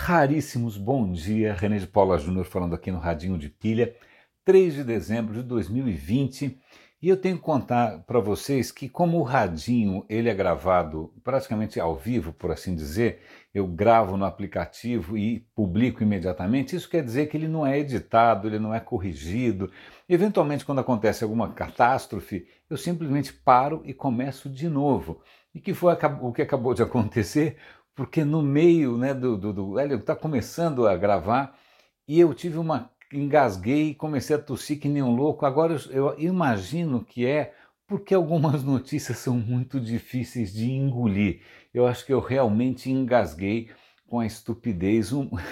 raríssimos bom dia, René de Paula Júnior falando aqui no Radinho de Pilha, 3 de dezembro de 2020, e eu tenho que contar para vocês que como o Radinho ele é gravado praticamente ao vivo, por assim dizer, eu gravo no aplicativo e publico imediatamente, isso quer dizer que ele não é editado, ele não é corrigido, eventualmente quando acontece alguma catástrofe, eu simplesmente paro e começo de novo, e que foi o que acabou de acontecer, porque no meio, né, ele está começando a gravar e eu tive engasguei e comecei a tossir que nem um louco. Agora eu imagino que é porque algumas notícias são muito difíceis de engolir. Eu acho que eu realmente engasguei com a estupidez,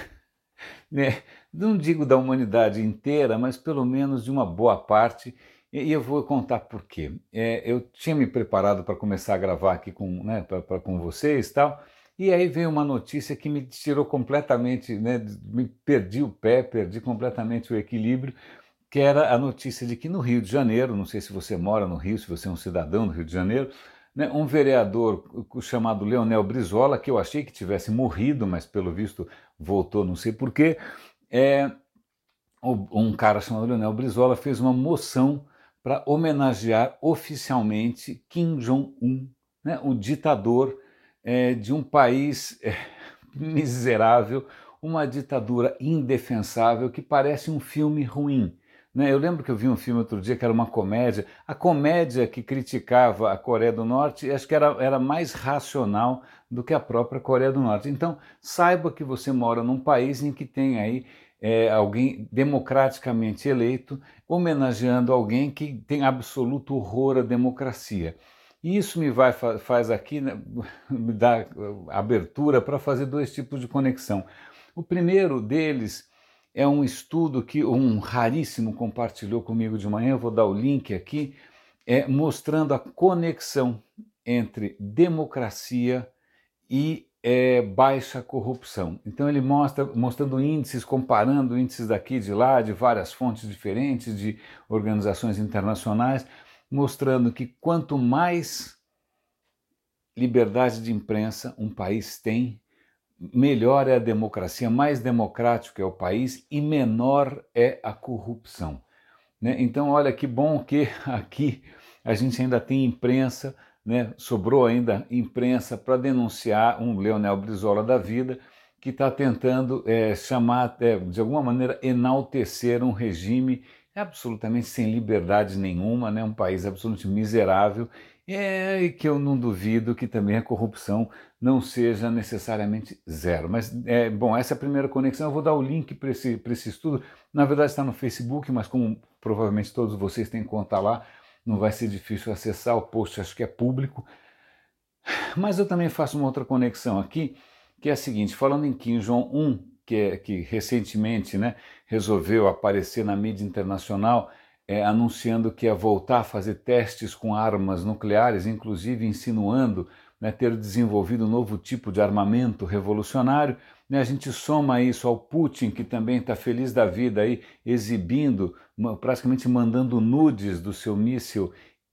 né, não digo da humanidade inteira, mas pelo menos de uma boa parte. E eu vou contar por quê. Eu tinha me preparado para começar a gravar aqui com vocês e tal. E aí veio uma notícia que me tirou completamente, né, me perdi o pé, perdi completamente o equilíbrio, que era a notícia de que no Rio de Janeiro, não sei se você mora no Rio, se você é um cidadão do Rio de Janeiro, né, um vereador chamado Leonel Brizola, que eu achei que tivesse morrido, mas pelo visto voltou, não sei porquê, é, um cara chamado Leonel Brizola fez uma moção para homenagear oficialmente Kim Jong-un, né, o ditador de um país miserável, uma ditadura indefensável que parece um filme ruim. Né? Eu lembro que eu vi um filme outro dia que era uma comédia. A comédia que criticava a Coreia do Norte, acho que era mais racional do que a própria Coreia do Norte. Então, saiba que você mora num país em que tem aí alguém democraticamente eleito homenageando alguém que tem absoluto horror à democracia. E isso faz aqui, né, me dá abertura para fazer dois tipos de conexão. O primeiro deles é um estudo que um raríssimo compartilhou comigo de manhã, eu vou dar o link aqui, mostrando a conexão entre democracia e baixa corrupção. Então ele mostrando índices, comparando índices daqui e de lá, de várias fontes diferentes, de organizações internacionais, mostrando que quanto mais liberdade de imprensa um país tem, melhor é a democracia, mais democrático é o país e menor é a corrupção. Né? Então, olha que bom que aqui a gente ainda tem imprensa, né? Sobrou ainda imprensa para denunciar um Leonel Brizola da vida que está tentando chamar, de alguma maneira, enaltecer um regime absolutamente sem liberdade nenhuma, né? Um país absolutamente miserável, e que eu não duvido que também a corrupção não seja necessariamente zero. Mas, bom, essa é a primeira conexão. Eu vou dar o link para esse estudo. Na verdade está no Facebook, mas como provavelmente todos vocês têm conta lá, não vai ser difícil acessar, o post acho que é público. Mas eu também faço uma outra conexão aqui, que é a seguinte, falando em Kim Jong-un, que recentemente, né, resolveu aparecer na mídia internacional anunciando que ia voltar a fazer testes com armas nucleares, inclusive insinuando, né, ter desenvolvido um novo tipo de armamento revolucionário, né, a gente soma isso ao Putin, que também está feliz da vida aí, exibindo, praticamente mandando nudes do seu míssil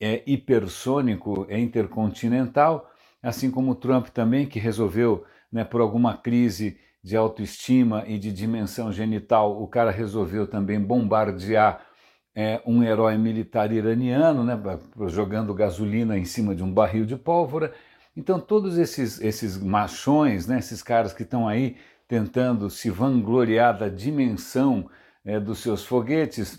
hipersônico intercontinental, assim como o Trump também, que resolveu, né, por alguma crise de autoestima e de dimensão genital, o cara resolveu também bombardear um herói militar iraniano, né, jogando gasolina em cima de um barril de pólvora. Então todos esses machões, né, esses caras que estão aí tentando se vangloriar da dimensão dos seus foguetes,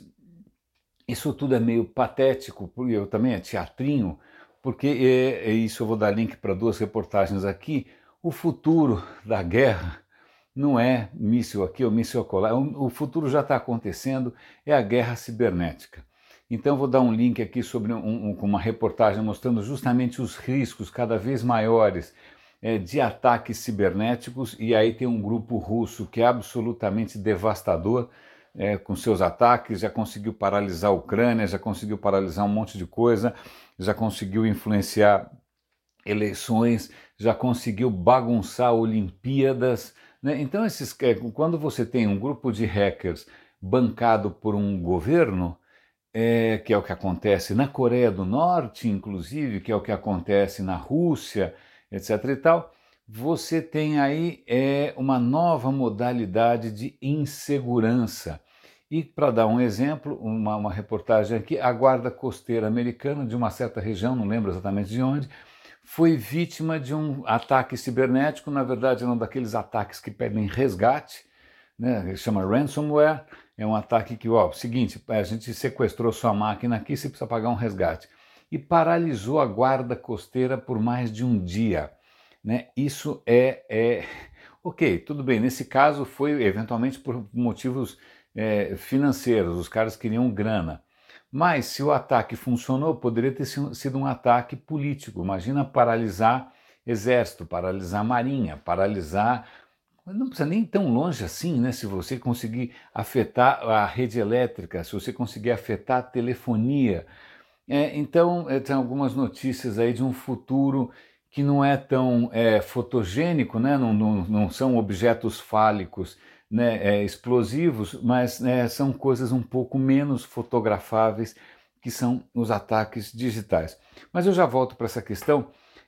isso tudo é meio patético, porque eu também é teatrinho, porque isso eu vou dar link para duas reportagens aqui. O futuro da guerra não é míssil aqui ou míssil acolá, o futuro já está acontecendo, é a guerra cibernética. Então vou dar um link aqui sobre uma reportagem mostrando justamente os riscos cada vez maiores de ataques cibernéticos, e aí tem um grupo russo que é absolutamente devastador, com seus ataques, já conseguiu paralisar a Ucrânia, já conseguiu paralisar um monte de coisa, já conseguiu influenciar eleições, já conseguiu bagunçar Olimpíadas. Né? Então, quando você tem um grupo de hackers bancado por um governo, que é o que acontece na Coreia do Norte, inclusive, que é o que acontece na Rússia, etc. e tal, você tem aí uma nova modalidade de insegurança. E para dar um exemplo, uma reportagem aqui, a guarda costeira americana de uma certa região, não lembro exatamente de onde, foi vítima de um ataque cibernético. Na verdade, era um daqueles ataques que pedem resgate, né? Chama ransomware. É um ataque que, ó, seguinte, a gente sequestrou sua máquina aqui, você precisa pagar um resgate. E paralisou a guarda costeira por mais de um dia. Né? Isso ok, tudo bem, nesse caso foi eventualmente por motivos financeiros, os caras queriam grana. Mas se o ataque funcionou, poderia ter sido um ataque político. Imagina paralisar exército, paralisar marinha, paralisar. Não precisa nem ir tão longe assim, né? Se você conseguir afetar a rede elétrica, se você conseguir afetar a telefonia. Então, tem algumas notícias aí de um futuro que não é tão fotogênico, né? Não são objetos fálicos, né? Explosivos, mas são coisas um pouco menos fotografáveis, que são os ataques digitais. Mas eu já volto para essa questão.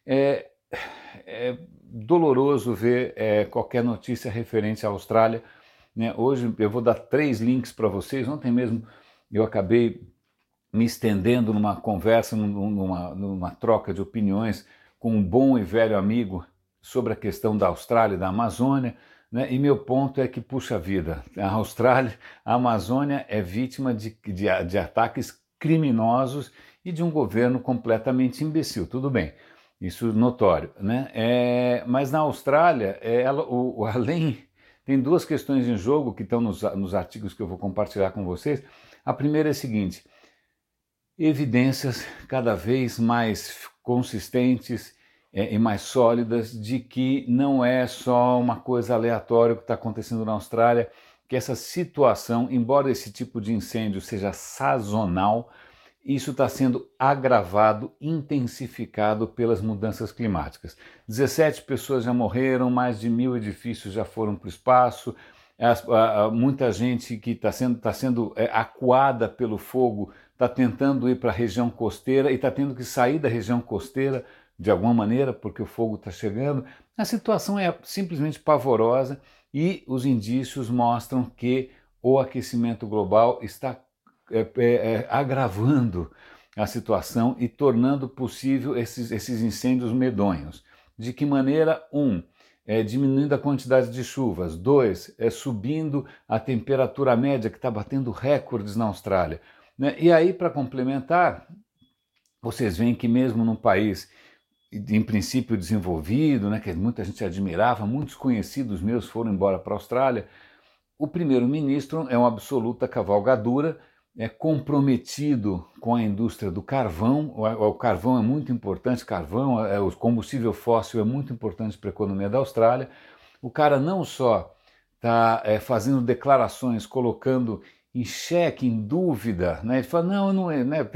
É doloroso ver qualquer notícia referente à Austrália, né? Hoje eu vou dar 3 links para vocês. Ontem mesmo eu acabei me estendendo numa conversa, numa troca de opiniões com um bom e velho amigo sobre a questão da Austrália e da Amazônia, né? E meu ponto é que, puxa vida, a Austrália, a Amazônia é vítima de ataques criminosos e de um governo completamente imbecil, tudo bem, isso notório, né? Mas na Austrália, além, tem 2 questões em jogo que estão nos artigos que eu vou compartilhar com vocês. A primeira é a seguinte: evidências cada vez mais consistentes e mais sólidas de que não é só uma coisa aleatória que está acontecendo na Austrália, que essa situação, embora esse tipo de incêndio seja sazonal, isso está sendo agravado, intensificado pelas mudanças climáticas. 17 pessoas já morreram, mais de 1.000 edifícios já foram para o espaço, muita gente que está sendo acuada pelo fogo está tentando ir para a região costeira e está tendo que sair da região costeira de alguma maneira porque o fogo está chegando. A situação é simplesmente pavorosa e os indícios mostram que o aquecimento global está agravando a situação e tornando possível esses incêndios medonhos. De que maneira? Diminuindo a quantidade de chuvas. 2, subindo a temperatura média, que está batendo recordes na Austrália. Né? E aí, para complementar, vocês veem que mesmo num país em princípio desenvolvido, né, que muita gente admirava, muitos conhecidos meus foram embora para a Austrália, o primeiro-ministro é uma absoluta cavalgadura, é comprometido com a indústria do carvão. O carvão é muito importante, o combustível fóssil é muito importante para a economia da Austrália. O cara não só está fazendo declarações, colocando em xeque, em dúvida, né? Ele fala, não é, né?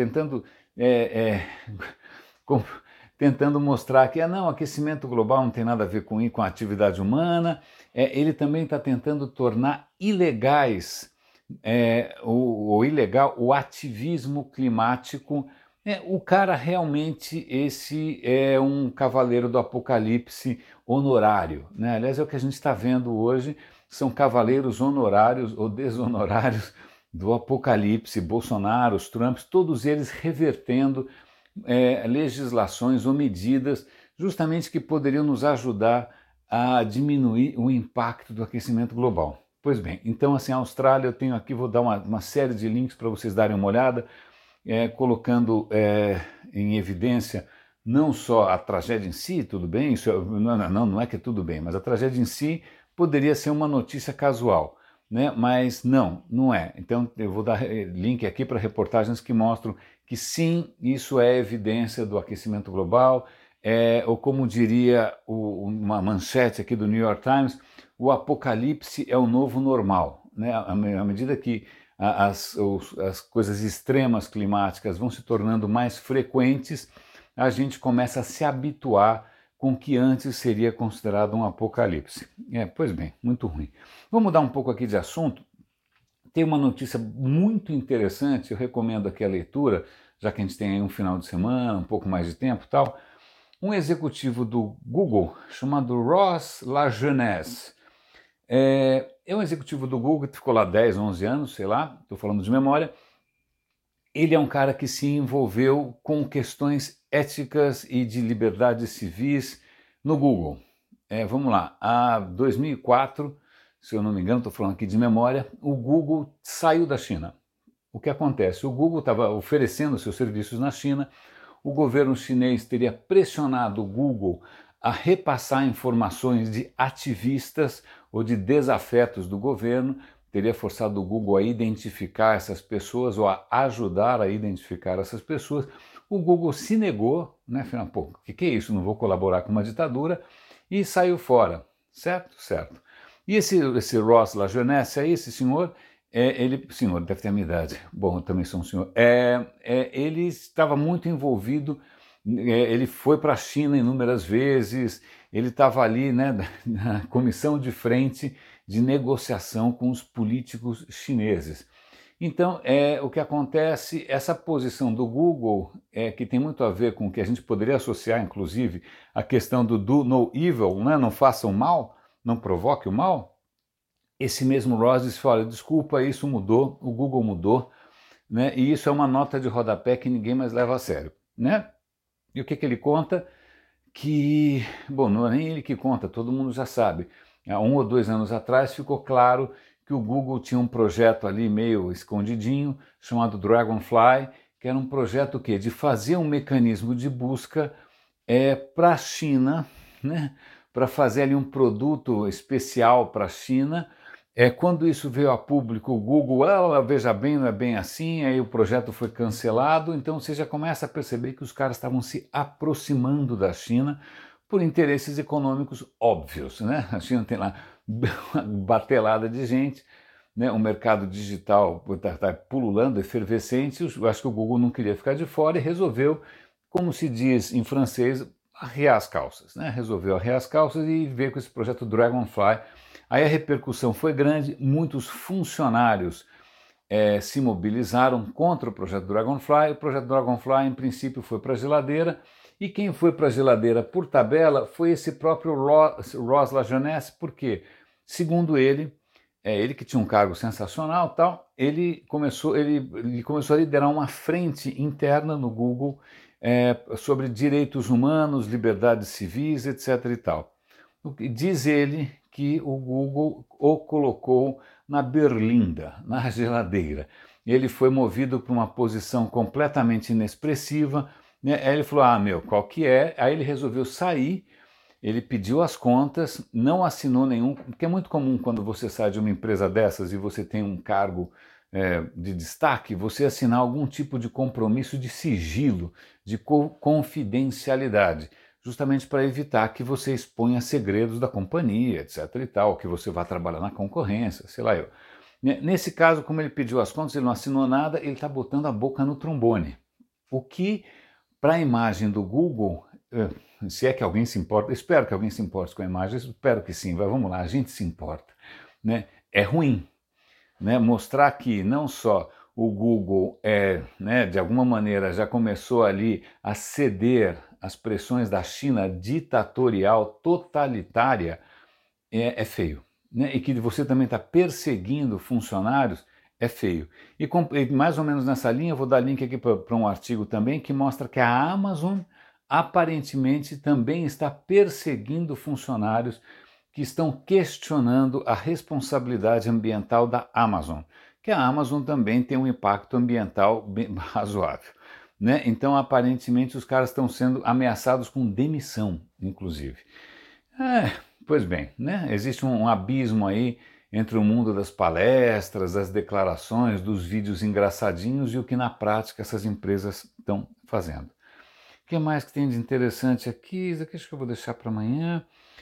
Tentando mostrar que não, aquecimento global não tem nada a ver com a atividade humana. Ele também está tentando tornar ilegais ilegal o ativismo climático. O cara realmente, esse é um cavaleiro do apocalipse honorário, né? Aliás, é o que a gente está vendo hoje, são cavaleiros honorários ou deshonorários do apocalipse, Bolsonaro, os Trumps, todos eles revertendo legislações ou medidas justamente que poderiam nos ajudar a diminuir o impacto do aquecimento global. Pois bem, então assim, a Austrália, eu tenho aqui, vou dar uma série de links para vocês darem uma olhada, colocando em evidência não só a tragédia em si, tudo bem, isso não é que é tudo bem, mas a tragédia em si poderia ser uma notícia casual, né? Mas não é. Então eu vou dar link aqui para reportagens que mostram que sim, isso é evidência do aquecimento global, ou como diria uma manchete aqui do New York Times, o apocalipse é o novo normal, né? À medida que as coisas extremas climáticas vão se tornando mais frequentes, a gente começa a se habituar com o que antes seria considerado um apocalipse. Pois bem, muito ruim. Vamos mudar um pouco aqui de assunto. Tem uma notícia muito interessante, eu recomendo aqui a leitura, já que a gente tem aí um final de semana, um pouco mais de tempo e tal. um executivo do Google chamado Ross Lajeunesse. É um executivo do Google que ficou lá 10, 11 anos, sei lá, estou falando de memória. Ele é um cara que se envolveu com questões éticas e de liberdades civis no Google. Vamos lá, a 2004, se eu não me engano, estou falando aqui de memória, o Google saiu da China. O que acontece? O Google estava oferecendo seus serviços na China, o governo chinês teria pressionado o Google a repassar informações de ativistas ou de desafetos do governo, teria forçado o Google a identificar essas pessoas ou a ajudar a identificar essas pessoas. O Google se negou, né? Afinal, pô, o que é isso? Não vou colaborar com uma ditadura, e saiu fora, certo? Certo. E esse Ross Lajeunesse, esse senhor, senhor, deve ter a minha idade, bom, eu também sou um senhor, ele estava muito envolvido, ele foi para a China inúmeras vezes, ele estava ali, né, na comissão de frente de negociação com os políticos chineses. Então, o que acontece, essa posição do Google, que tem muito a ver com o que a gente poderia associar, inclusive, a questão do do no evil, né? Não faça o mal, não provoque o mal. Esse mesmo Ross disse, olha, desculpa, isso mudou, o Google mudou, né? E isso é uma nota de rodapé que ninguém mais leva a sério, né? E o que ele conta? Que, bom, não é nem ele que conta, todo mundo já sabe. Há 1 ou 2 anos atrás ficou claro que o Google tinha um projeto ali meio escondidinho, chamado Dragonfly, que era um projeto que de fazer um mecanismo de busca para a China, né? Para fazer ali um produto especial para a China. Quando isso veio a público, o Google, veja bem, não é bem assim, aí o projeto foi cancelado, então você já começa a perceber que os caras estavam se aproximando da China por interesses econômicos óbvios, né? A China tem lá uma batelada de gente, né? O mercado digital está pululando, efervescente, eu acho que o Google não queria ficar de fora e resolveu, como se diz em francês, arrear as calças, né? Resolveu arrear as calças e veio com esse projeto Dragonfly. Aí a repercussão foi grande, muitos funcionários se mobilizaram contra o projeto Dragonfly. O projeto Dragonfly, em princípio, foi para a geladeira, e quem foi para a geladeira por tabela foi esse próprio Ross Lajeunesse, porque, segundo ele, ele que tinha um cargo sensacional, tal, ele começou a liderar uma frente interna no Google sobre direitos humanos, liberdades civis, etc. e tal. Diz ele que o Google o colocou na berlinda, na geladeira. Ele foi movido para uma posição completamente inexpressiva, né? Aí ele falou, meu, qual que é? Aí ele resolveu sair, ele pediu as contas, não assinou nenhum, porque é muito comum quando você sai de uma empresa dessas e você tem um cargo de destaque, você assinar algum tipo de compromisso de sigilo, de confidencialidade, justamente para evitar que você exponha segredos da companhia, etc. e tal, que você vá trabalhar na concorrência, sei lá eu. Nesse caso, como ele pediu as contas, ele não assinou nada, ele está botando a boca no trombone. O que, para a imagem do Google, se é que alguém se importa, espero que alguém se importe com a imagem, espero que sim, vamos lá, a gente se importa, né? É ruim, né? Mostrar que não só o Google né, de alguma maneira já começou ali a ceder às pressões da China ditatorial, totalitária, é feio, né? E que você também está perseguindo funcionários, é feio. E mais ou menos nessa linha, eu vou dar link aqui para um artigo também que mostra que a Amazon aparentemente também está perseguindo funcionários que estão questionando a responsabilidade ambiental da Amazon, que a Amazon também tem um impacto ambiental bem razoável, né? Então, aparentemente, os caras estão sendo ameaçados com demissão, inclusive. Pois bem, né? Existe um abismo aí entre o mundo das palestras, das declarações, dos vídeos engraçadinhos e o que na prática essas empresas estão fazendo. O que mais que tem de interessante aqui? Isso aqui acho que eu vou deixar para amanhã.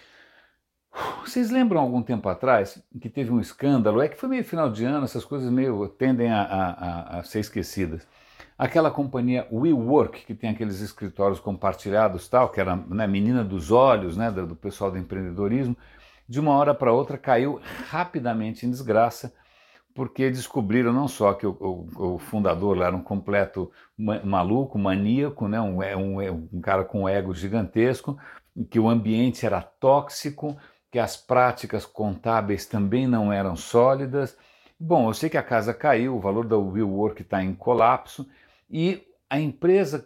Vocês lembram algum tempo atrás que teve um escândalo? É que foi meio final de ano, essas coisas meio tendem a ser esquecidas. Aquela companhia WeWork, que tem aqueles escritórios compartilhados, tal, que era, né, menina dos olhos, né, do pessoal do empreendedorismo, de uma hora para outra caiu rapidamente em desgraça, porque descobriram não só que o fundador lá era um completo maluco, maníaco, né? Um cara com ego gigantesco, que o ambiente era tóxico, que as práticas contábeis também não eram sólidas. Bom, eu sei que a casa caiu, o valor da WeWork está em colapso e a empresa,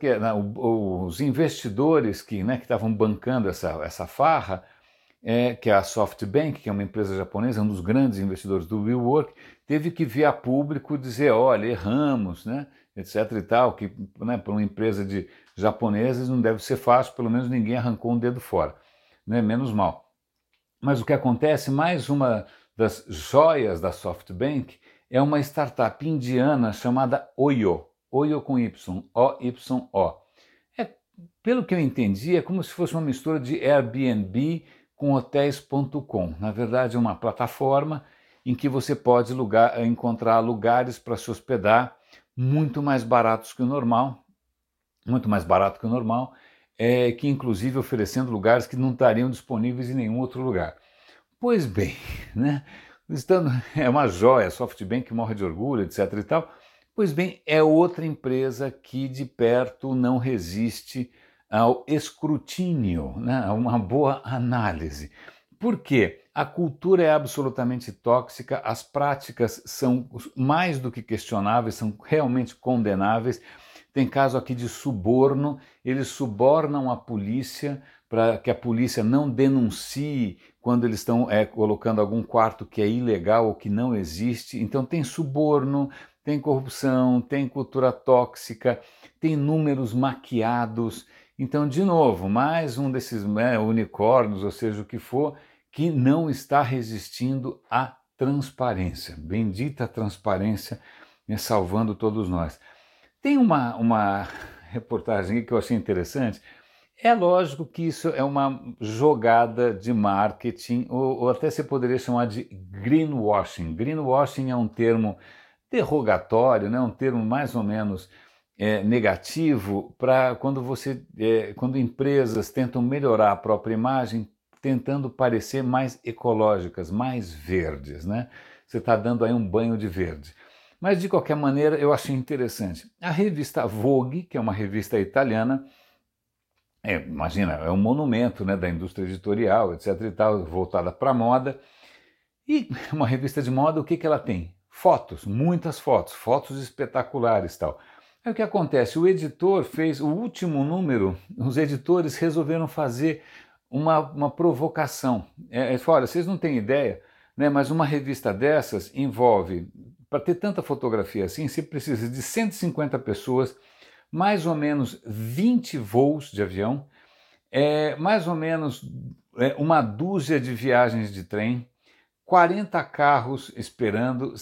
os investidores que estavam bancando essa farra, que é a SoftBank, que é uma empresa japonesa, um dos grandes investidores do WeWork, teve que vir a público dizer, olha, erramos, né, etc e tal, que para uma empresa de japoneses não deve ser fácil, pelo menos ninguém arrancou um dedo fora, né, menos mal. Mas o que acontece, mais uma das joias da SoftBank é uma startup indiana chamada Oyo, Oyo com Y, O-Y-O. Pelo que eu entendi, é como se fosse uma mistura de Airbnb com hotéis.com. Na verdade, é uma plataforma em que você pode encontrar lugares para se hospedar muito mais baratos que o normal, muito mais barato que o normal, que inclusive oferecendo lugares que não estariam disponíveis em nenhum outro lugar. Pois bem, né? É uma joia, a SoftBank morre de orgulho, etc e tal. Pois bem, é outra empresa que de perto não resiste ao escrutínio, né? A uma boa análise. Por quê? A cultura é absolutamente tóxica, as práticas são mais do que questionáveis, são realmente condenáveis. Tem caso aqui de suborno, eles subornam a polícia para que a polícia não denuncie quando eles estão colocando algum quarto que é ilegal ou que não existe. Então tem suborno, tem corrupção, tem cultura tóxica, tem números maquiados. Então, de novo, mais um desses unicórnios, ou seja, o que for, que não está resistindo à transparência. Bendita transparência, salvando todos nós. Tem uma reportagem que eu achei interessante. É lógico que isso é uma jogada de marketing, ou até se poderia chamar de greenwashing. Greenwashing é um termo derrogatório, né? Um termo mais ou menos negativo para quando empresas tentam melhorar a própria imagem, tentando parecer mais ecológicas, mais verdes, né? Você está dando aí um banho de verde. Mas de qualquer maneira eu achei interessante. A revista Vogue, que é uma revista italiana, imagina, é um monumento, né, da indústria editorial, etc e tal, voltada para a moda. E uma revista de moda, o que ela tem? Fotos, muitas fotos, fotos espetaculares e tal. Aí o que acontece? O editor fez o último número, os editores resolveram fazer uma provocação. Olha, vocês não têm ideia, né, mas uma revista dessas envolve, para ter tanta fotografia assim, você precisa de 150 pessoas, mais ou menos 20 voos de avião, mais ou menos uma dúzia de viagens de trem, 40 carros esperando,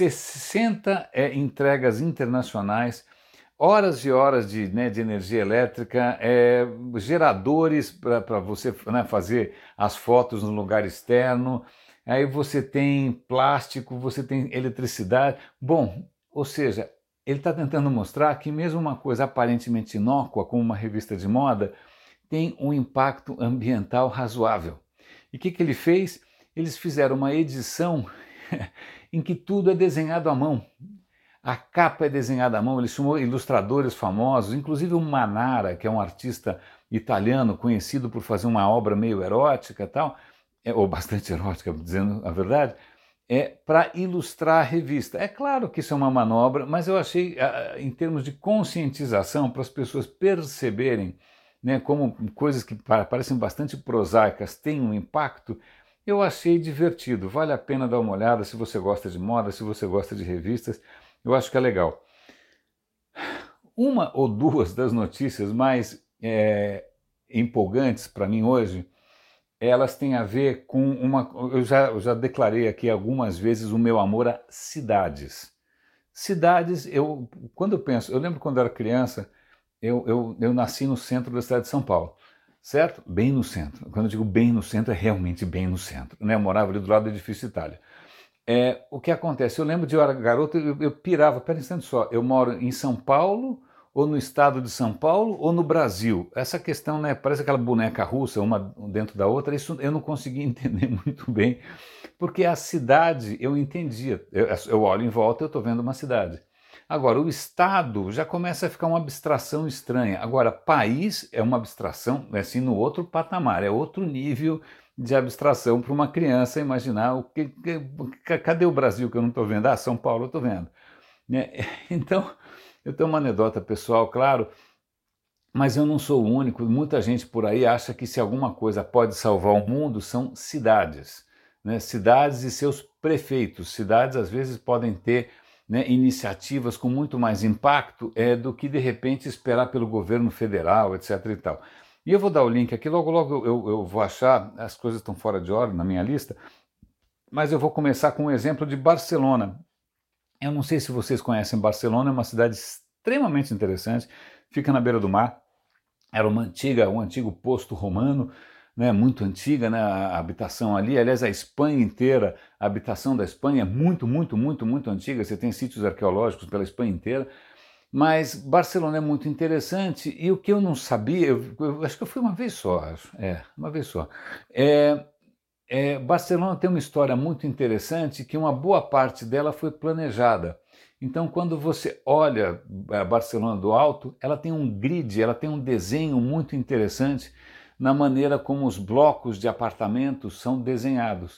60 entregas internacionais, horas e horas de energia elétrica, geradores para você fazer as fotos no lugar externo, aí você tem plástico, você tem eletricidade. Bom, ou seja, ele está tentando mostrar que mesmo uma coisa aparentemente inócua, como uma revista de moda, tem um impacto ambiental razoável. E o que ele fez? Eles fizeram uma edição em que tudo é desenhado à mão. A capa é desenhada à mão, ele chamou ilustradores famosos, inclusive o Manara, que é um artista italiano conhecido por fazer uma obra meio erótica, tal, ou bastante erótica, dizendo a verdade, para ilustrar a revista. É claro que isso é uma manobra, mas eu achei, em termos de conscientização, para as pessoas perceberem, né, como coisas que parecem bastante prosaicas têm um impacto, eu achei divertido. Vale a pena dar uma olhada se você gosta de moda, se você gosta de revistas. Eu acho que é legal. Uma ou duas das notícias mais empolgantes para mim hoje, elas têm a ver com uma... Eu já declarei aqui algumas vezes o meu amor a cidades. Cidades, quando eu penso... Eu lembro quando eu era criança, eu nasci no centro da cidade de São Paulo, certo? Bem no centro. Quando eu digo bem no centro, é realmente bem no centro, né? Eu morava ali do lado do edifício Itália. O que acontece? Eu lembro de eu era garoto, eu pirava, pera um instante só, eu moro em São Paulo ou no estado de São Paulo, ou no Brasil? Essa questão, né, parece aquela boneca russa, uma dentro da outra, isso eu não consegui entender muito bem, porque a cidade eu entendia, eu olho em volta e eu estou vendo uma cidade. Agora, o estado já começa a ficar uma abstração estranha. Agora, país é uma abstração, assim, no outro patamar, é outro nível de abstração para uma criança imaginar cadê o Brasil que eu não estou vendo? Ah, São Paulo eu estou vendo. Né? Então, eu tenho uma anedota pessoal, claro, mas eu não sou o único. Muita gente por aí acha que se alguma coisa pode salvar o mundo são cidades, né? Cidades e seus prefeitos. Cidades às vezes podem ter, né, iniciativas com muito mais impacto do que de repente esperar pelo governo federal, etc. e tal. E eu vou dar o link aqui, logo logo eu vou achar, as coisas estão fora de ordem na minha lista, mas eu vou começar com um exemplo de Barcelona. Eu não sei se vocês conhecem Barcelona, é uma cidade extremamente interessante, fica na beira do mar, era um antigo posto romano, né, muito antiga, né, a habitação ali, aliás a Espanha inteira, a habitação da Espanha é muito, muito, muito, muito antiga, você tem sítios arqueológicos pela Espanha inteira, mas Barcelona é muito interessante e o que eu não sabia, eu acho que eu fui uma vez só, uma vez só, é, Barcelona tem uma história muito interessante que uma boa parte dela foi planejada. Então, quando você olha a Barcelona do alto, ela tem um grid, ela tem um desenho muito interessante na maneira como os blocos de apartamentos são desenhados.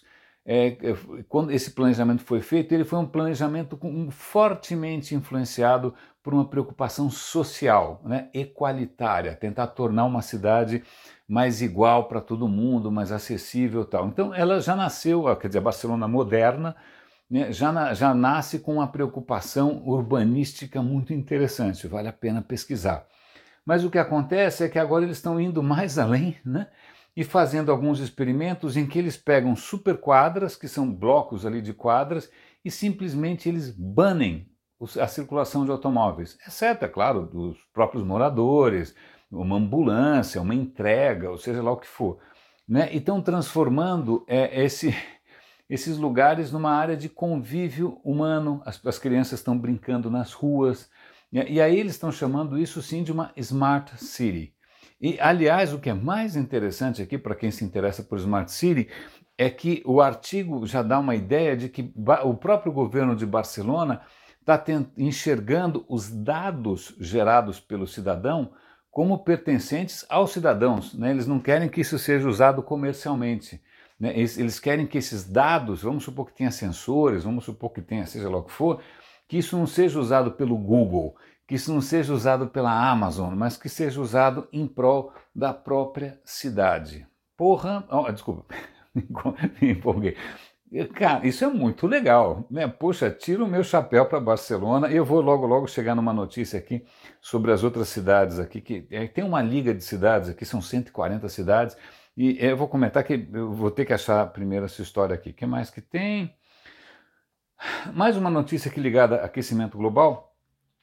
Quando esse planejamento foi feito, ele foi um planejamento fortemente influenciado por uma preocupação social, né, equalitária, tentar tornar uma cidade mais igual para todo mundo, mais acessível e tal. Então ela já nasceu, quer dizer, a Barcelona moderna, né, já nasce com uma preocupação urbanística muito interessante, vale a pena pesquisar. Mas o que acontece é que agora eles estão indo mais além, né, e fazendo alguns experimentos em que eles pegam superquadras, que são blocos ali de quadras, e simplesmente eles banem a circulação de automóveis, exceto, é claro, dos próprios moradores, uma ambulância, uma entrega, ou seja lá o que for. Né? E estão transformando esses lugares numa área de convívio humano, as crianças estão brincando nas ruas, e aí eles estão chamando isso sim de uma Smart City. E, aliás, o que é mais interessante aqui, para quem se interessa por Smart City, é que o artigo já dá uma ideia de que o próprio governo de Barcelona está enxergando os dados gerados pelo cidadão como pertencentes aos cidadãos. Né? Eles não querem que isso seja usado comercialmente. Né? Eles querem que esses dados, vamos supor que tenha sensores, vamos supor que tenha seja lá o que for, que isso não seja usado pelo Google, que isso não seja usado pela Amazon, mas que seja usado em prol da própria cidade. Porra, desculpa, me empolguei. Cara, isso é muito legal, né? Poxa, tiro o meu chapéu para Barcelona e eu vou logo logo chegar numa notícia aqui sobre as outras cidades aqui, que tem uma liga de cidades aqui, são 140 cidades, e eu vou comentar que eu vou ter que achar primeiro essa história aqui. O que mais que tem? Mais uma notícia aqui ligada a aquecimento global.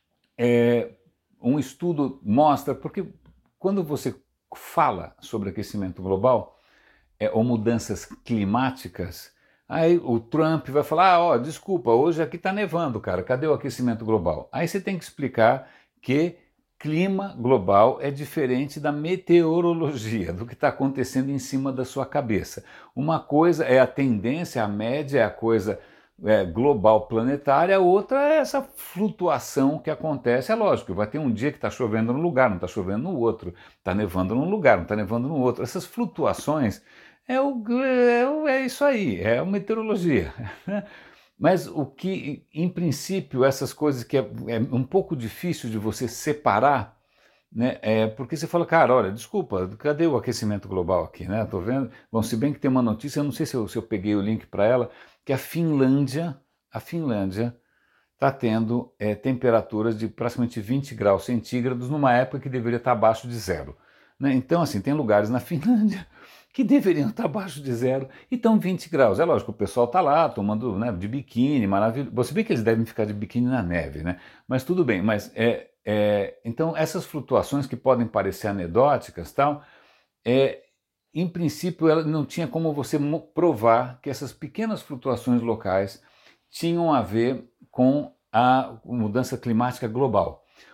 Um estudo mostra, porque quando você fala sobre aquecimento global ou mudanças climáticas, aí o Trump vai falar, desculpa, hoje aqui está nevando, cara, cadê o aquecimento global? Aí você tem que explicar que clima global é diferente da meteorologia, do que está acontecendo em cima da sua cabeça. Uma coisa é a tendência, a média é a coisa global planetária, a outra é essa flutuação que acontece. É lógico, vai ter um dia que está chovendo num lugar, não está chovendo no outro, está nevando num lugar, não está nevando no outro. Essas flutuações é isso aí, é a meteorologia. Mas o que, em princípio, essas coisas que é um pouco difícil de você separar, né, porque você fala, cara, olha, desculpa, cadê o aquecimento global aqui, né? Tô vendo. Bom, se bem que tem uma notícia, eu não sei se eu peguei o link para ela, que a Finlândia está tendo temperaturas de praticamente 20 graus centígrados numa época que deveria estar abaixo de zero. Né? Então, assim, tem lugares na Finlândia que deveriam estar abaixo de zero e estão 20 graus. É lógico, o pessoal está lá tomando, né, de biquíni, maravilhoso. Você vê que eles devem ficar de biquíni na neve, né? Mas tudo bem, mas então essas flutuações que podem parecer anedóticas, tal, em princípio ela não tinha como você provar que essas pequenas flutuações locais tinham a ver com a mudança climática global.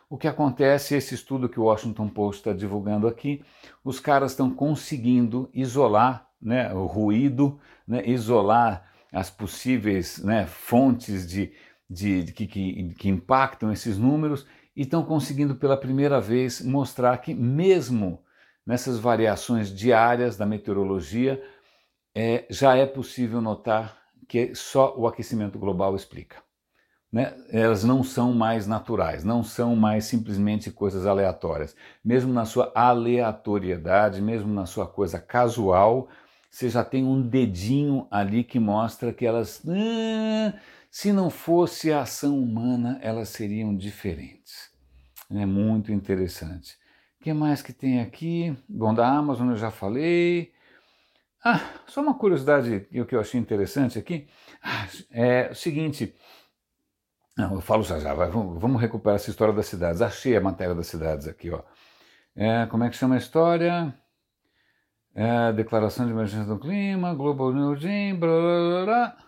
O que acontece, esse estudo que o Washington Post está divulgando aqui, os caras estão conseguindo isolar, né, o ruído, né, isolar as possíveis, né, fontes que impactam esses números e estão conseguindo pela primeira vez mostrar que mesmo nessas variações diárias da meteorologia, já é possível notar que só o aquecimento global explica. Né? Elas não são mais naturais, não são mais simplesmente coisas aleatórias. Mesmo na sua aleatoriedade, mesmo na sua coisa casual, você já tem um dedinho ali que mostra que elas, se não fosse a ação humana, elas seriam diferentes. É muito interessante. O que mais que tem aqui? Bom, da Amazon eu já falei. Só uma curiosidade que eu achei interessante aqui. É o seguinte. Não, eu falo já, vamos recuperar essa história das cidades. Achei a matéria das cidades aqui, ó. Como é que chama a história? Declaração de Emergência do Clima, Global New Deal, blá, blá, blá.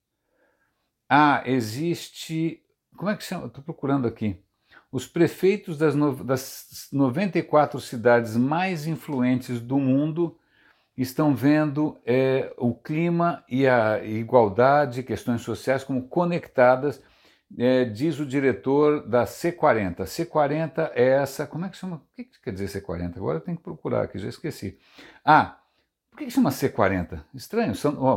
Existe... Como é que chama? Estou procurando aqui. Os prefeitos das 94 cidades mais influentes do mundo estão vendo o clima e a igualdade, questões sociais como conectadas, diz o diretor da C40. C40 é essa, como é que chama? O que quer dizer C40? Agora eu tenho que procurar aqui, já esqueci. Por que chama C40? Estranho.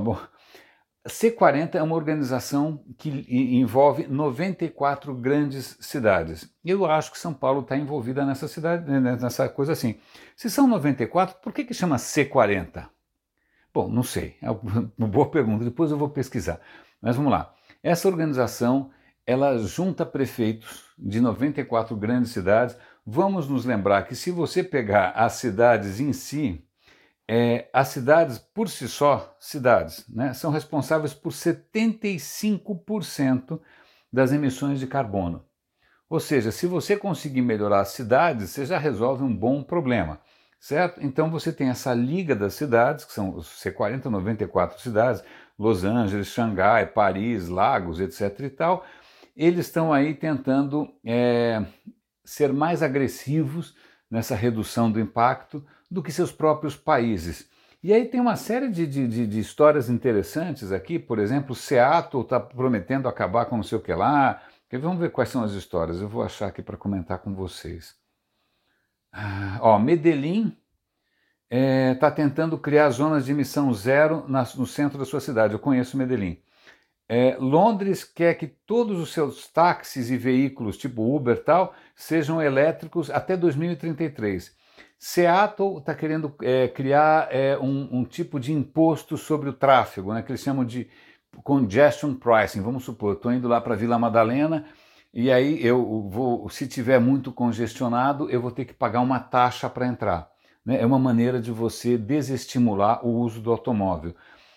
C40 é uma organização que envolve 94 grandes cidades. Eu acho que São Paulo está envolvida nessa cidade, nessa coisa assim. Se são 94, por que chama C40? Bom, não sei, é uma boa pergunta, depois eu vou pesquisar. Mas vamos lá. Essa organização, ela junta prefeitos de 94 grandes cidades. Vamos nos lembrar que se você pegar as cidades em si, as cidades por si só, cidades, né, são responsáveis por 75% das emissões de carbono. Ou seja, se você conseguir melhorar as cidades, você já resolve um bom problema, certo? Então você tem essa liga das cidades, que são os C40, 94 cidades, Los Angeles, Xangai, Paris, Lagos, etc. e tal. Eles estão aí tentando ser mais agressivos nessa redução do impacto do que seus próprios países. E aí tem uma série de histórias interessantes aqui, por exemplo, Seattle está prometendo acabar com não sei o que lá. Vamos ver quais são as histórias, eu vou achar aqui para comentar com vocês. Medellín está tentando criar zonas de emissão zero no centro da sua cidade, eu conheço Medellín. Londres quer que todos os seus táxis e veículos, tipo Uber e tal, sejam elétricos até 2033. Seattle está querendo criar um tipo de imposto sobre o tráfego, né, que eles chamam de congestion pricing. Vamos supor, estou indo lá para Vila Madalena e aí eu vou, se tiver muito congestionado, eu vou ter que pagar uma taxa para entrar. Né? É uma maneira de você desestimular o uso do automóvel.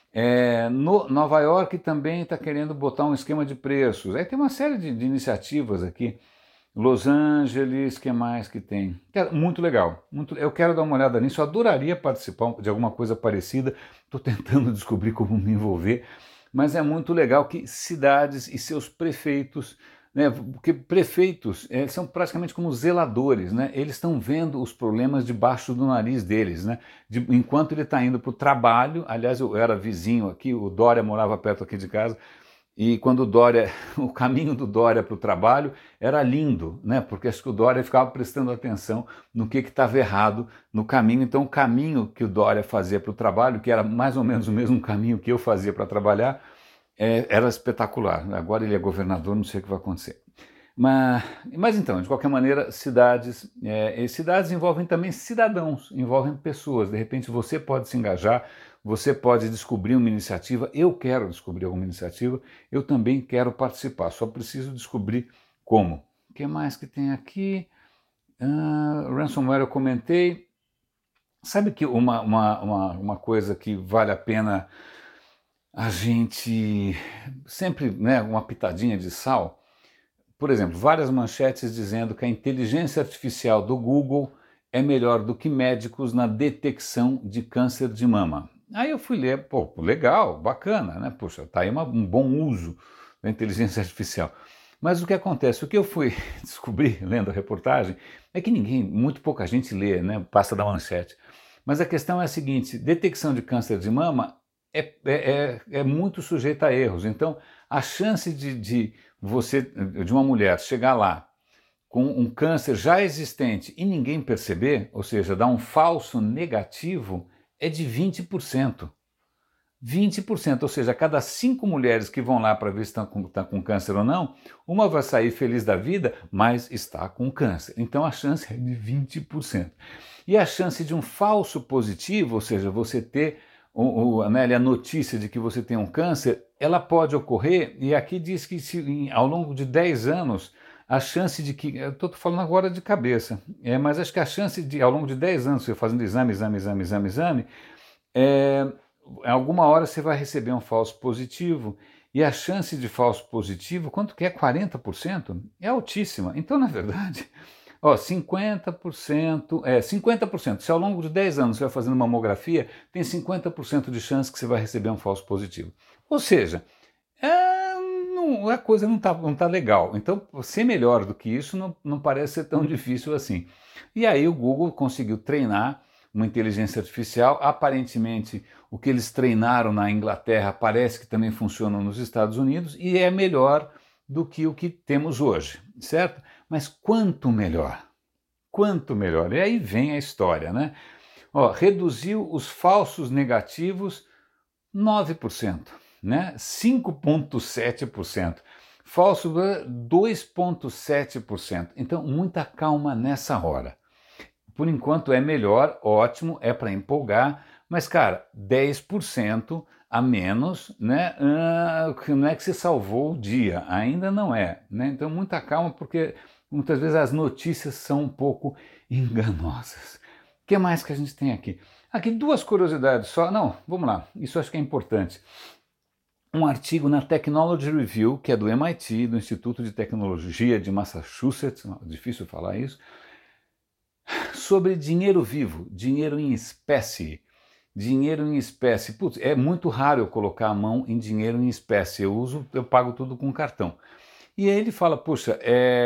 Nova York também está querendo botar um esquema de preços. Aí tem uma série de iniciativas aqui. Los Angeles, que mais que tem? Muito legal. Eu quero dar uma olhada nisso. Eu adoraria participar de alguma coisa parecida. Estou tentando descobrir como me envolver. Mas é muito legal que cidades e seus prefeitos, né, porque prefeitos são praticamente como zeladores, né? Eles estão vendo os problemas debaixo do nariz deles, né? Enquanto ele está indo para o trabalho. Aliás, eu era vizinho aqui, o Dória morava perto aqui de casa, e quando o caminho do Dória para o trabalho era lindo, né? Porque acho que o Dória ficava prestando atenção no que estava errado no caminho. Então o caminho que o Dória fazia para o trabalho, que era mais ou menos o mesmo caminho que eu fazia para trabalhar, era espetacular. Agora ele é governador, não sei o que vai acontecer. Mas então, de qualquer maneira, cidades envolvem também cidadãos, envolvem pessoas. De repente você pode se engajar, você pode descobrir uma iniciativa. Eu quero descobrir alguma iniciativa, eu também quero participar, só preciso descobrir como. O que mais que tem aqui? Ransomware eu comentei. Sabe que uma coisa que vale a pena a gente sempre, né, uma pitadinha de sal? Por exemplo, várias manchetes dizendo que a inteligência artificial do Google é melhor do que médicos na detecção de câncer de mama. Aí eu fui ler, legal, bacana, né? Poxa, tá aí um bom uso da inteligência artificial. Mas o que acontece, o que eu fui descobrir lendo a reportagem, é que muito pouca gente lê, né? Passa da manchete. Mas a questão é a seguinte: detecção de câncer de mama é muito sujeita a erros. Então, a chance de uma mulher chegar lá com um câncer já existente e ninguém perceber, ou seja, dar um falso negativo, é de 20%. 20%, ou seja, a cada 5 mulheres que vão lá para ver se tá com câncer ou não, uma vai sair feliz da vida, mas está com câncer. Então a chance é de 20%. E a chance de um falso positivo, ou seja, você ter a notícia de que você tem um câncer, ela pode ocorrer, e aqui diz que ao longo de 10 anos, a chance de que, eu estou falando agora de cabeça, mas acho que a chance de, ao longo de 10 anos, você fazendo exame, alguma hora você vai receber um falso positivo, e a chance de falso positivo, quanto que é? 40%? É altíssima. Então, na verdade, 50%. Se ao longo de 10 anos você vai fazendo mamografia, tem 50% de chance que você vai receber um falso positivo. Ou seja, a coisa não tá legal. Então, ser melhor do que isso não parece ser tão difícil assim. E aí o Google conseguiu treinar uma inteligência artificial. Aparentemente, o que eles treinaram na Inglaterra parece que também funciona nos Estados Unidos e é melhor do que o que temos hoje, certo? Mas quanto melhor? Quanto melhor? E aí vem a história, né? Reduziu os falsos negativos 9%, né? 5,7%. Falso 2,7%. Então, muita calma nessa hora. Por enquanto é melhor, ótimo, é para empolgar, mas, cara, 10% a menos, né? Não é que você salvou o dia, ainda não é, né? Então, muita calma, porque muitas vezes as notícias são um pouco enganosas. O que mais que a gente tem aqui? Aqui duas curiosidades só. Não, vamos lá, isso acho que é importante. Um artigo na Technology Review, que é do MIT, do Instituto de Tecnologia de Massachusetts, difícil falar isso, sobre dinheiro vivo, dinheiro em espécie. Dinheiro em espécie. Putz, é muito raro eu colocar a mão em dinheiro em espécie. Eu pago tudo com cartão. E aí ele fala, puxa,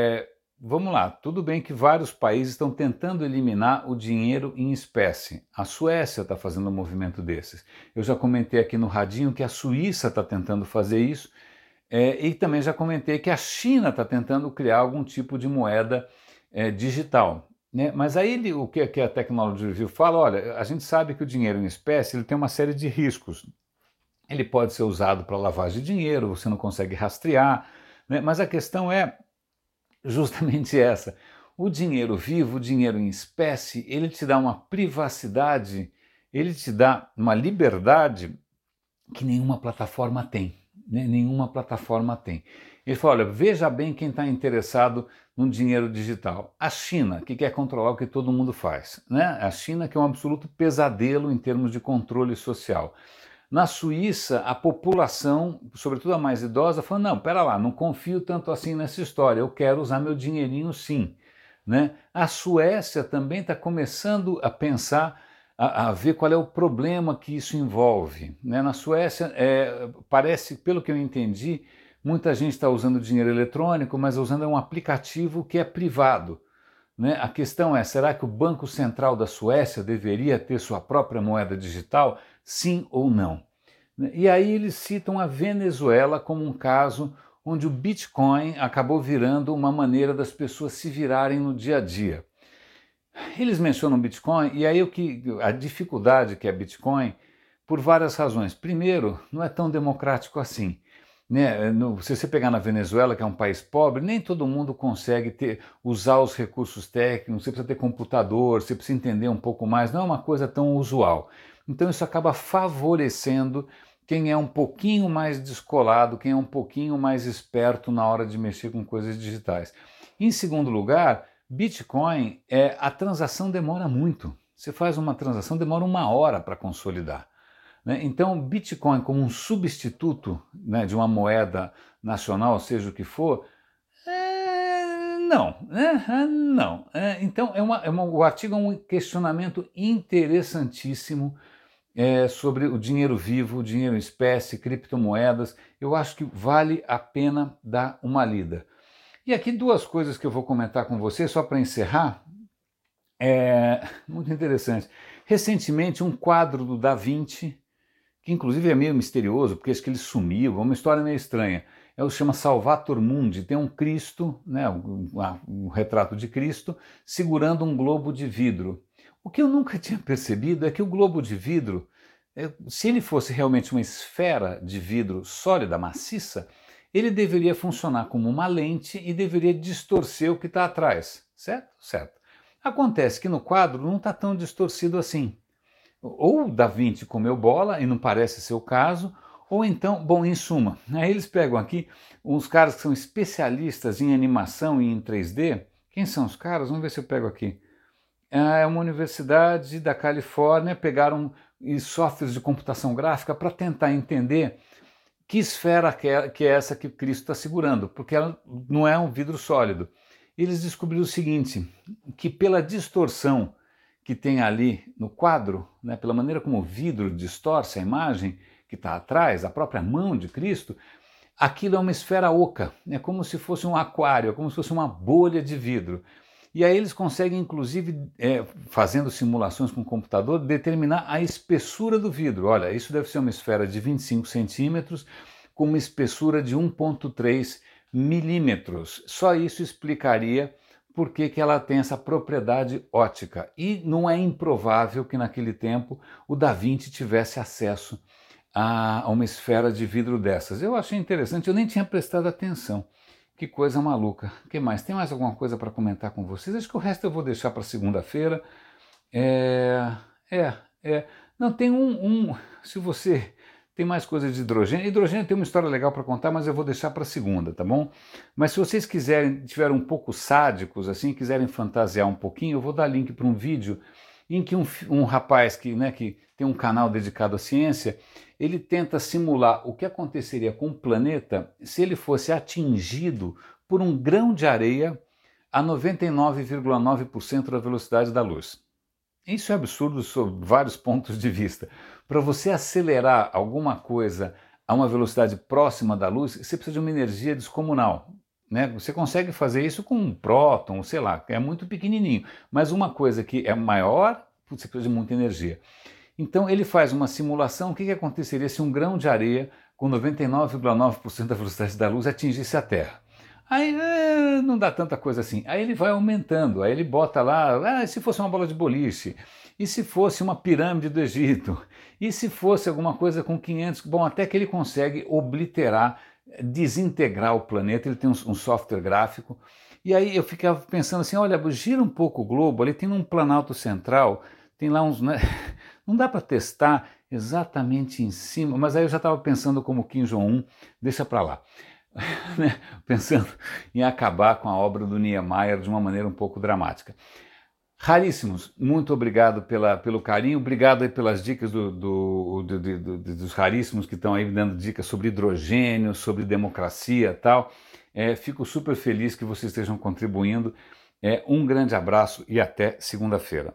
vamos lá, tudo bem que vários países estão tentando eliminar o dinheiro em espécie. A Suécia está fazendo um movimento desses. Eu já comentei aqui no Radinho que a Suíça está tentando fazer isso. E também já comentei que a China está tentando criar algum tipo de moeda digital. Né? Mas aí o que a Technology Review fala, olha, a gente sabe que o dinheiro em espécie ele tem uma série de riscos. Ele pode ser usado para lavagem de dinheiro, você não consegue rastrear, né? Mas a questão é justamente essa. O dinheiro vivo, o dinheiro em espécie, ele te dá uma privacidade, ele te dá uma liberdade que nenhuma plataforma tem. Né? Nenhuma plataforma tem. Ele fala, olha, veja bem quem está interessado no dinheiro digital. A China, que quer controlar o que todo mundo faz. Né? A China que é um absoluto pesadelo em termos de controle social. Na Suíça, a população, sobretudo a mais idosa, falou, não, pera lá, não confio tanto assim nessa história, eu quero usar meu dinheirinho sim. Né? A Suécia também está começando a pensar, a ver qual é o problema que isso envolve. Né? Na Suécia, parece, pelo que eu entendi, muita gente está usando dinheiro eletrônico, mas usando um aplicativo que é privado. Né? A questão é, será que o Banco Central da Suécia deveria ter sua própria moeda digital? Sim ou não? E aí eles citam a Venezuela como um caso onde o Bitcoin acabou virando uma maneira das pessoas se virarem no dia a dia. Eles mencionam Bitcoin e aí a dificuldade que é Bitcoin por várias razões. Primeiro, não é tão democrático assim. Né? Se você pegar na Venezuela, que é um país pobre, nem todo mundo consegue usar os recursos técnicos, você precisa ter computador, você precisa entender um pouco mais, não é uma coisa tão usual. Então isso acaba favorecendo quem é um pouquinho mais descolado, quem é um pouquinho mais esperto na hora de mexer com coisas digitais. Em segundo lugar, Bitcoin, a transação demora muito. Você faz uma transação, demora 1 hora para consolidar. Né? Então, Bitcoin como um substituto, né, de uma moeda nacional, seja o que for, não. Não. Então, o artigo é um questionamento interessantíssimo sobre o dinheiro vivo, o dinheiro em espécie, criptomoedas. Eu acho que vale a pena dar uma lida. E aqui duas coisas que eu vou comentar com você, só para encerrar. Muito interessante. Recentemente, um quadro do Da Vinci, que inclusive é meio misterioso, porque acho que ele sumiu, é uma história meio estranha. Chama Salvator Mundi, tem um Cristo, né, um retrato de Cristo, segurando um globo de vidro. O que eu nunca tinha percebido é que o globo de vidro, se ele fosse realmente uma esfera de vidro sólida, maciça, ele deveria funcionar como uma lente e deveria distorcer o que está atrás, certo? Certo. Acontece que no quadro não está tão distorcido assim. Ou Da Vinci comeu bola, e não parece ser o caso, ou então, bom, em suma, aí eles pegam aqui uns caras que são especialistas em animação e em 3D. Quem são os caras? Vamos ver se eu pego aqui. É uma universidade da Califórnia, pegaram softwares de computação gráfica para tentar entender que esfera que é essa que Cristo está segurando, porque ela não é um vidro sólido. Eles descobriram o seguinte, que pela distorção que tem ali no quadro, né, pela maneira como o vidro distorce a imagem que está atrás, a própria mão de Cristo, aquilo é uma esfera oca, é como se fosse um aquário, é como se fosse uma bolha de vidro. E aí eles conseguem, inclusive, fazendo simulações com o computador, determinar a espessura do vidro. Olha, isso deve ser uma esfera de 25 centímetros com uma espessura de 1,3 milímetros. Só isso explicaria por que ela tem essa propriedade óptica. E não é improvável que naquele tempo o Da Vinci tivesse acesso a uma esfera de vidro dessas. Eu achei interessante, eu nem tinha prestado atenção. Que coisa maluca. O que mais? Tem mais alguma coisa para comentar com vocês? Acho que o resto eu vou deixar para segunda-feira. É, é, Não, tem se você tem mais coisa de hidrogênio. Hidrogênio tem uma história legal para contar, mas eu vou deixar para segunda, tá bom? Mas se vocês quiserem, tiverem um pouco sádicos, assim, quiserem fantasiar um pouquinho, eu vou dar link para um vídeo em que um rapaz que tem um canal dedicado à ciência, ele tenta simular o que aconteceria com o planeta se ele fosse atingido por um grão de areia a 99,9% da velocidade da luz. Isso é absurdo sob vários pontos de vista. Para você acelerar alguma coisa a uma velocidade próxima da luz, você precisa de uma energia descomunal. Né? Você consegue fazer isso com um próton, sei lá, é muito pequenininho. Mas uma coisa que é maior, você precisa de muita energia. Então ele faz uma simulação, o que aconteceria se um grão de areia com 99,9% da velocidade da luz atingisse a Terra. Aí não dá tanta coisa assim. Aí ele vai aumentando, aí ele bota lá, e se fosse uma bola de boliche? E se fosse uma pirâmide do Egito? E se fosse alguma coisa com 500? Bom, até que ele consegue obliterar, desintegrar o planeta, ele tem um software gráfico. E aí eu ficava pensando assim, olha, gira um pouco o globo, ali tem um planalto central, tem lá uns... Né? Não dá para testar exatamente em cima, mas aí eu já estava pensando como Kim Jong-un, deixa para lá. Pensando em acabar com a obra do Niemeyer de uma maneira um pouco dramática. Raríssimos, muito obrigado pelo carinho, obrigado aí pelas dicas dos raríssimos que estão aí dando dicas sobre hidrogênio, sobre democracia e tal. Fico super feliz que vocês estejam contribuindo. Um grande abraço e até segunda-feira.